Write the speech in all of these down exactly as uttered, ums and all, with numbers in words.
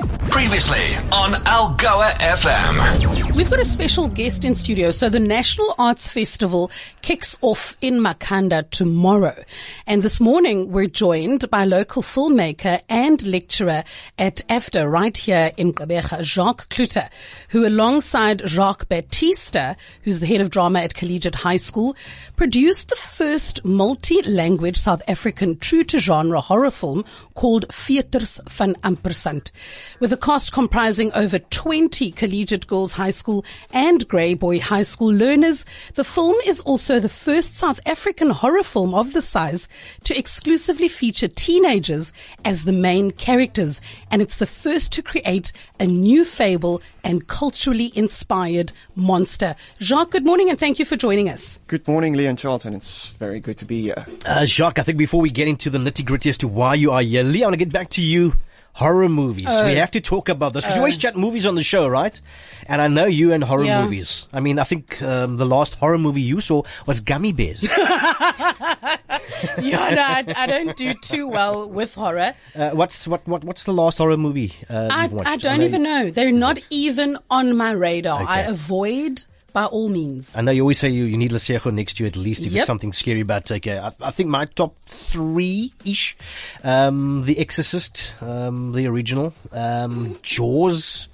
Previously on Algoa F M. We've got a special guest in studio. So the National Arts Festival kicks off in Makhanda tomorrow. And this morning we're joined by local filmmaker and lecturer at A F D A right here in Gqeberha, Jacques Cloete, who alongside Jacques Batista, who's the head of drama at Collegiate High School, produced the first multi-language South African true-to-genre horror film called Veeters van Ampersand. With a cast comprising over twenty Collegiate Girls High School and Grey Boy High School learners, the film is also the first South African horror film of the size to exclusively feature teenagers as the main characters, and it's the first to create a new fable and culturally inspired monster. Jacques, good morning and thank you for joining us. Good morning, Lee and Charlton. It's very good to be here. Uh, Jacques, I think before we get into the nitty-gritty as to why you are here, Lee, I want to get back to you. Horror movies. Oh. We have to talk about this because Oh. you always chat movies on the show, right? And I know you and horror Yeah. movies. I mean, I think um, the last horror movie you saw was Gummy Bears. Yeah, no, I, I don't do too well with horror. uh, what's what, what what's the last horror movie uh, I, you've watched? I don't know even you- know. They're not even on my radar. Okay. I avoid by all means. I know you always say you, you need Lesego next to you at least if Yep. it's something scary, but okay. I, I think my top three-ish, um, The Exorcist, um, the original, um, Jaws,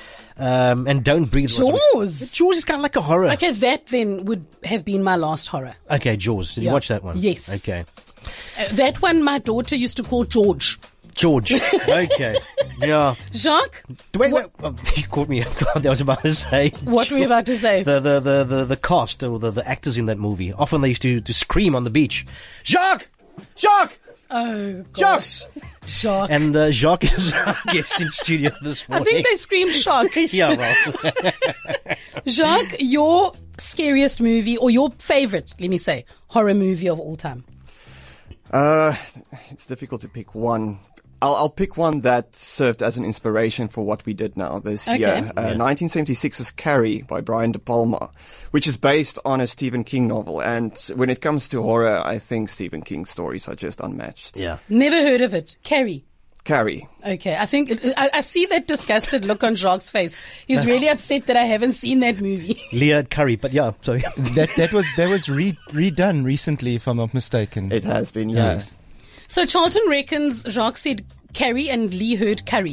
um, and Don't Breathe. Jaws? Jaws is kind of like a horror. Okay, that then would have been my last horror. Okay, Jaws. Did you Yeah. watch that one? Yes. Okay. Uh, that one my daughter used to call George. George. Okay. Yeah. Jacques, Wait, wait. Oh, you caught me off guard. I was about to say. what were you about to say? The, the, the, the, the cast or the, the actors in that movie, often they used to, to scream on the beach, Jacques! Jacques! Oh, gosh. Jacques. And uh, Jacques is our guest in studio this I morning. think they screamed Jacques. Yeah, well. Jacques, your scariest movie, or your favorite, let me say, horror movie of all time? Uh, it's difficult to pick one. I'll, I'll pick one that served as an inspiration for what we did now this Okay. year. Uh, Yeah. nineteen seventy-six's Carrie by Brian De Palma, which is based on a Stephen King novel. And when it comes to horror, I think Stephen King's stories are just unmatched. Yeah. Never heard of it. Carrie. Carrie. Okay, I think I, I see that disgusted look on Jacques' face. He's really upset that I haven't seen that movie. Leah Curry, but yeah, sorry. That that was that was re- redone recently, if I'm not mistaken. It has been, yes. So Charlton reckons Jacques said Carrie and Lee heard curry.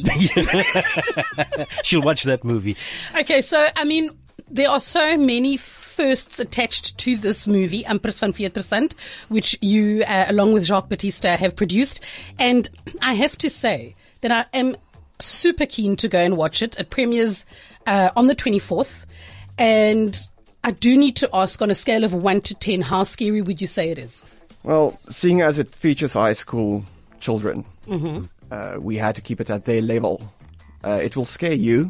She'll watch that movie. Okay, so I mean, there are so many firsts attached to this movie, Ampers van Veetersand, which you, uh, along with Jacques Batista, have produced. And I have to say that I am super keen to go and watch it. It premieres uh, on the twenty-fourth. And I do need to ask, on a scale of one to ten, how scary would you say it is? Well, seeing as it features high school children, uh, we had to keep it at their level. Uh, it will scare you.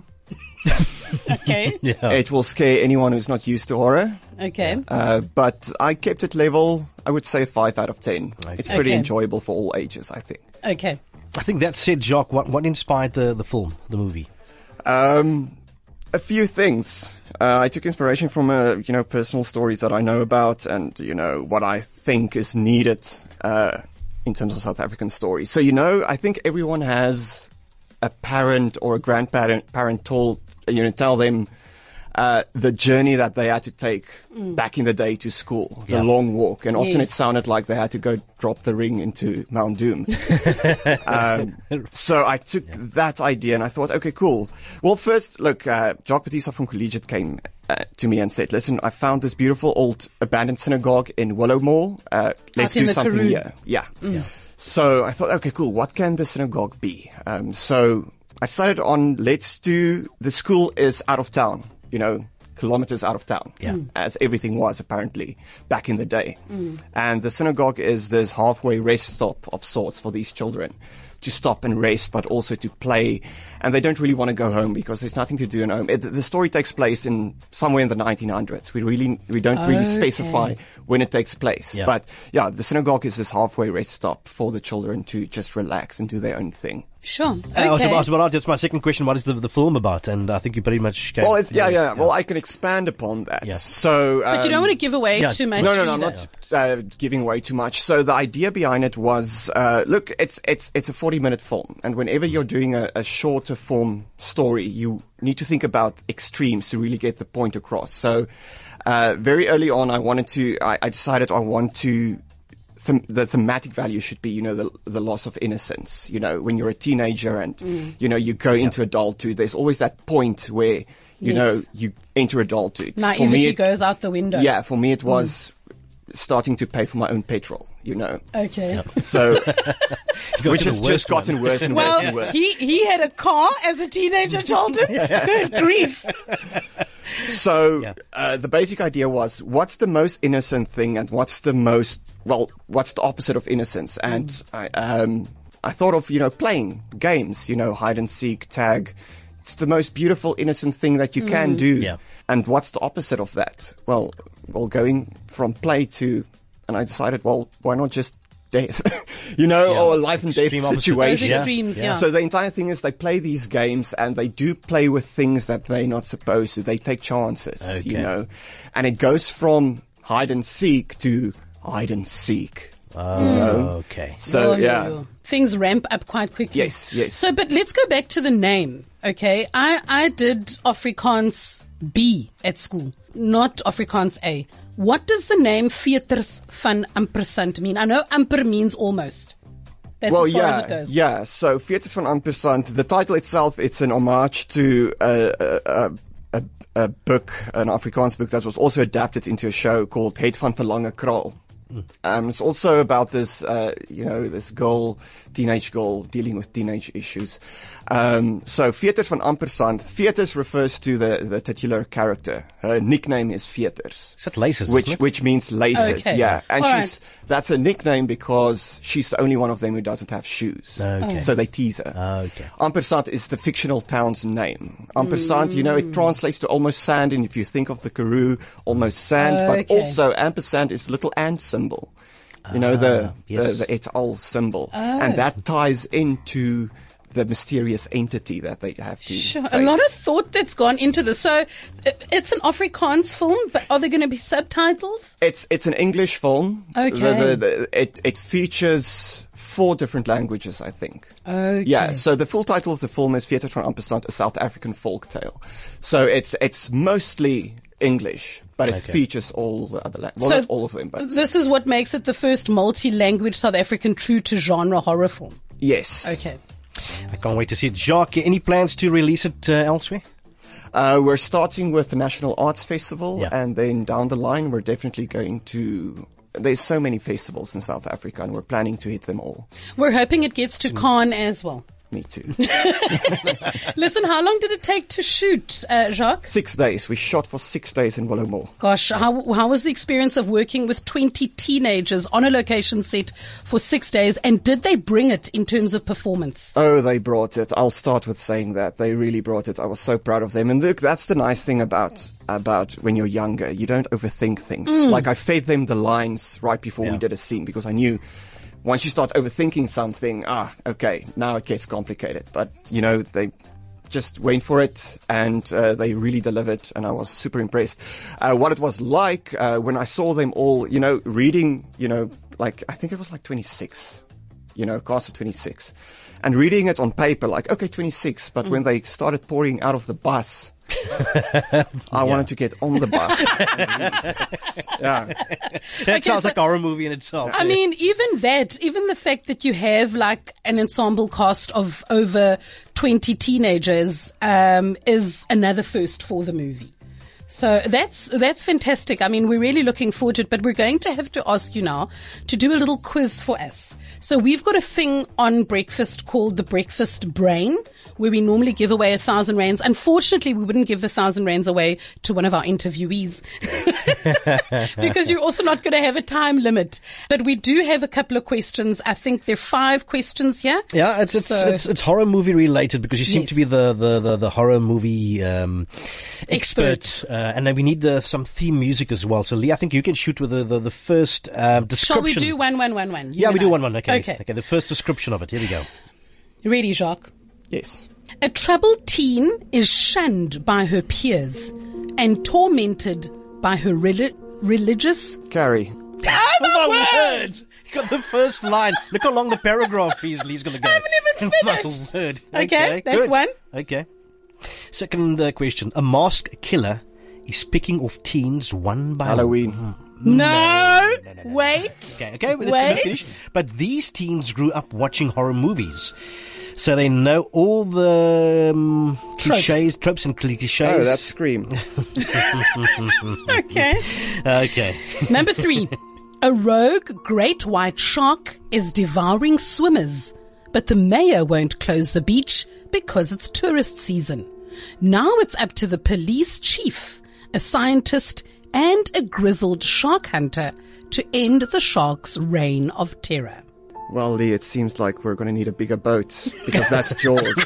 Okay. Yeah. It will scare anyone who's not used to horror. Okay. Uh, but I kept it level, I would say five out of ten. It's pretty Okay. enjoyable for all ages, I think. Okay. I think that said, Jacques, what, what inspired the, the film, the movie? Um, a few things. Uh, I took inspiration from, uh, you know, personal stories that I know about and, you know, what I think is needed, uh, in terms of South African stories. So, you know, I think everyone has a parent or a grandparent, parent told, you know, tell them, uh, the journey that they had to take back in the day to school, the Yeah. long walk. And often Yes. it sounded like they had to go drop the ring into Mount Doom. um, so I took that idea and I thought, okay, cool. Well, first, look, uh, Jacques Batista from Collegiate came uh, to me and said, listen, I found this beautiful old abandoned synagogue in Willowmore. Uh, let's Out in do the something Karoo. here. Yeah. So I thought, okay, cool. What can the synagogue be? Um, so I decided on, let's do, the school is out of town, you know, kilometers out of town. Yeah. Mm. As everything was apparently back in the day. And the synagogue is this halfway rest stop of sorts for these children to stop and rest, but also to play. And they don't really want to go home because there's nothing to do in home. It, the story takes place in somewhere in the nineteen hundreds. We really, we don't really Okay. specify when it takes place. Yeah. But yeah, the synagogue is this halfway rest stop for the children to just relax and do their own thing. Sure. Okay. Uh, I was about, I was about, that's my second question. What is the, the film about? And I think you pretty much gave. Well, it's, yeah, yes, yeah. Well, I can expand upon that. Yeah. So, um, But you don't want to give away yeah. too much. No, no, no. I'm either. not uh, giving away too much. So the idea behind it was, uh, look, it's it's it's a forty minute film, and whenever you're doing a, a shorter form story, you need to think about extremes to really get the point across. So, uh, very early on, I wanted to. I, I decided I want to. Them, the thematic value should be, you know, the the loss of innocence. You know, when you're a teenager and mm. you know you go into adulthood, there's always that point where you yes. know you enter adulthood. Naivety for me, it, goes out the window. Yeah, for me it was mm. starting to pay for my own petrol. You know. Okay. Yep. So, which has just one. gotten worse and well, worse and worse. he he had a car as a teenager, Charlton. Good grief. So, Yeah. uh, the basic idea was, what's the most innocent thing and what's the most, well, what's the opposite of innocence? And Mm. I, um, I thought of, you know, playing games, you know, hide and seek, tag. It's the most beautiful, innocent thing that you can do. Yeah. And what's the opposite of that? Well, well, going from play to, and I decided, well, why not just death, you know, Yeah. or a life and death Extreme opposite. situation. Those extremes, yeah. So the entire thing is they play these games and they do play with things that they're not supposed to. They take chances, Okay. you know, and it goes from hide and seek to hide and seek. Oh, you know? okay. So Oh, yeah. no. Things ramp up quite quickly. Yes, yes. So, but let's go back to the name. Okay. I, I did Afrikaans B at school, not Afrikaans A. What does the name Veeters van Ampersand mean? I know amper means almost. That's Well, as far yeah, as it goes. yeah. So Veeters van Ampersand, the title itself, it's an homage to a, a, a, a book, an Afrikaans book that was also adapted into a show called Het van Verlange Kraal. Um, it's also about this, uh, you know, this girl, teenage girl dealing with teenage issues. Um, so Veeters van Ampersand, Veeters refers to the, the titular character. Her nickname is Veeters. Is that laces? Which, isn't it? which means laces, Okay. yeah. And All she's, that's a nickname because she's the only one of them who doesn't have shoes. Okay. So they tease her. Ah, okay. Ampersand is the fictional town's name. Ampersand, you know, it translates to almost sand, and if you think of the Karoo, almost sand, but Okay. also ampersand is little ant symbol. You know, the, Ah, yes. the, the et al symbol. And that ties into the mysterious entity that they have to Sure. face. A lot of thought that's gone into this. So i- it's an Afrikaans film, but are there going to be subtitles? It's it's an English film. Okay. The, the, the, it it features four different languages, I think. Okay. Yeah. So the full title of the film is Veeters van Ampersand, a South African folk tale. So it's it's mostly English, but it Okay. features all the other languages. Well, So not all of them, but This is what makes it the first multi-language South African true to genre horror film. yes. Okay. I can't wait to see it. Jacques, any plans to release it uh, elsewhere? Uh, we're starting with the National Arts Festival, Yeah. and then down the line, we're definitely going to. There's so many festivals in South Africa, and we're planning to hit them all. We're hoping it gets to Cannes as well. Me too. Listen, how long did it take to shoot, uh, Jacques? Six days. We shot for six days in Willowmore. Gosh, how how was the experience of working with twenty teenagers on a location set for six days? And did they bring it in terms of performance? Oh, they brought it. I'll start with saying that. They really brought it. I was so proud of them. And look, that's the nice thing about about when you're younger. You don't overthink things. Like I fed them the lines right before we Yeah. did a scene because I knew once you start overthinking something, ah, okay, now it gets complicated. But, you know, they just went for it and uh, they really delivered and I was super impressed. Uh, what it was like uh, when I saw them all, you know, reading, you know, like, I think it was like twenty-six, you know, cast of twenty-six. And reading it on paper, like, okay, twenty-six. But when they started pouring out of the bus, I wanted to get on the bus. yeah. That Okay, sounds so- like a horror movie in itself. I mean, even that, even the fact that you have like an ensemble cast of over twenty teenagers, um, is another first for the movie. So that's, that's fantastic. I mean, we're really looking forward to it, but we're going to have to ask you now to do a little quiz for us. So we've got a thing on breakfast called the Breakfast Brain, where we normally give away a thousand rands. Unfortunately, we wouldn't give the thousand rands away to one of our interviewees because you're also not going to have a time limit. But we do have a couple of questions. I think there are five questions here. Yeah, it's it's, So- it's it's horror movie related because you seem Yes. to be the the the, the horror movie um, expert, Expert. Uh, and then we need the, some theme music as well. So Lee, I think you can shoot with the the, the first um, Shall description. we do one, one, one, one? You Yeah, and we do I. one one. Okay. Okay. Okay. The first description of it. Here we go. Ready, Jacques? Yes. A troubled teen is shunned by her peers and tormented by her reli- religious... Carrie. Oh, my my word! word! You got the first line. Look how long the paragraph is. He's going to go. I haven't even My finished. word. Okay, that's good. one. Okay. Second uh, question. A masked killer is picking off teens one by Halloween. one. No, wait. Okay, okay, let's Wait. finish. But these teens grew up watching horror movies. So they know all the um, Tropes. cliches, tropes and cliches. Oh, that's Scream. Okay. Okay. Number three. A rogue great white shark is devouring swimmers, but the mayor won't close the beach because it's tourist season. Now it's up to the police chief, a scientist, and a grizzled shark hunter to end the shark's reign of terror. Well, Lee, it seems like we're going to need a bigger boat because that's Jaws.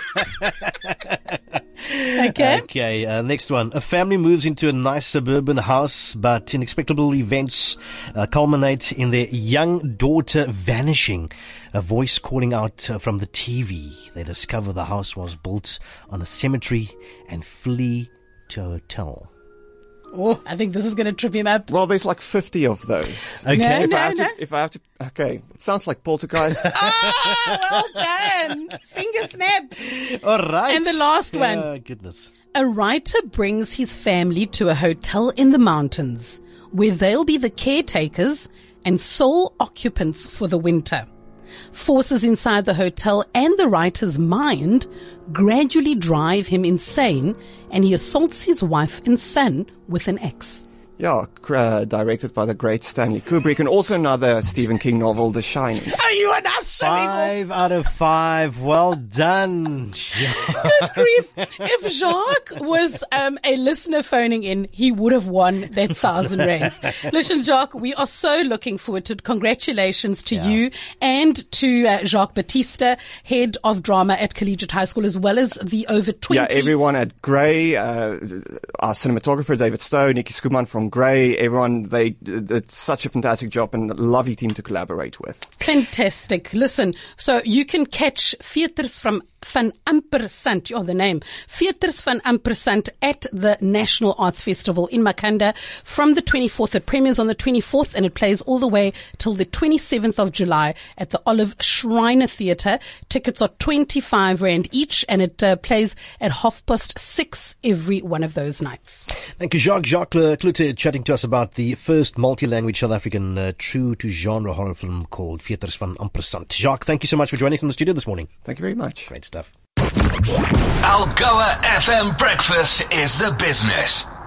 Okay. Okay, uh, next one. A family moves into a nice suburban house, but inexplicable events uh, culminate in their young daughter vanishing. A voice calling out uh, from the T V. They discover the house was built on a cemetery and flee to a hotel. Oh, I think this is going to trip him up. Well, there's like fifty of those. Okay. No, If no, I have no. to, if I have to, okay, it sounds like Poltergeist. Ah, well done. Finger snaps. All right. And the last one. Oh, goodness. A writer brings his family to a hotel in the mountains where they'll be the caretakers and sole occupants for the winter. Forces inside the hotel and the writer's mind gradually drive him insane, and he assaults his wife and son with an axe. Yeah, uh, directed by the great Stanley Kubrick, and also another Stephen King novel, The Shining. Are you enough, Five out of five. Well done. Good grief. If Jacques was um, a listener phoning in, he would have won that thousand rands. Listen, Jacques, we are so looking forward to it. Congratulations to Yeah. you and to uh, Jacques Batista, head of drama at Collegiate High School, as well as the over twenty. Yeah, everyone at Grey, uh, our cinematographer David Stowe, Nikki Skuman from Grey, everyone, they did such a fantastic job and a lovely team to collaborate with. Fantastic. Listen, so you can catch Theatres from Van Ampersand, oh, the name, Theatres van Ampersand at the National Arts Festival in Makanda from the twenty-fourth. It premieres on the twenty-fourth and it plays all the way till the twenty-seventh of July at the Olive Schreiner Theatre. Tickets are twenty-five rand each, and it uh, plays at half past six every one of those nights. Thank you, Jacques. Jacques uh, Klute chatting to us about the first multi-language South African uh, true-to-genre horror film called Theatres van Ampersand. Jacques, thank you so much for joining us in the studio this morning. Thank you very much. Great stuff. Algoa F M Breakfast is the business.